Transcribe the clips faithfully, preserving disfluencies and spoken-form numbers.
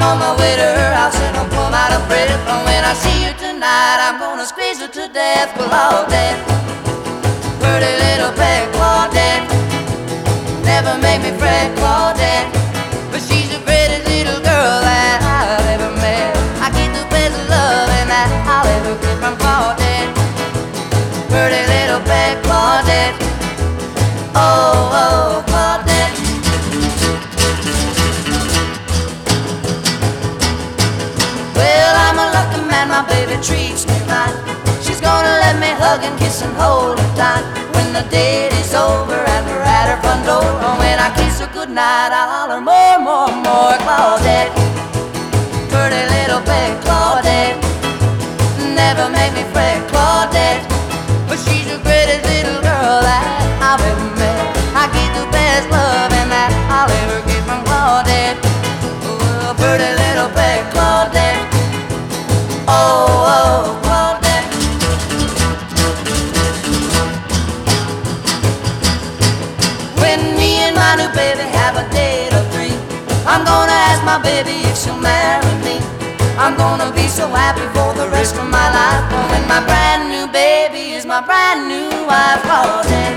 I'm on my way to her house and I'm plumb out of breath. And when I see her tonight, I'm gonna squeeze her to death. Claudette, pretty little pet Claudette, never make me fret Claudette, but she's the greatest little girl that I've ever met. I get the best loving that I'll ever get from Claudette, pretty little pet Claudette. Oh, oh, Claudette. Well, I'm a lucky man, my baby treats me right. She's gonna let me hug and kiss and hold her tight. When the date is over and we're at her front door, and when I kiss her goodnight, I'll holler more, more, more. Claudette, pretty little pet Claudette, never make me fret Claudette, but she's the greatest little girl that I've ever met. I get the best loving that I'll ever get from Claudette. Oh, pretty little pet Claudette. Oh, oh, Claudette. When me and my new baby have a date of three, I'm gonna ask my baby if she'll marry me. I'm gonna be so happy for the rest of my life when my brand new baby is my brand new wife. Claudette,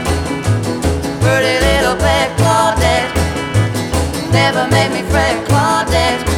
pretty little pet Claudette, never make me fret Claudette,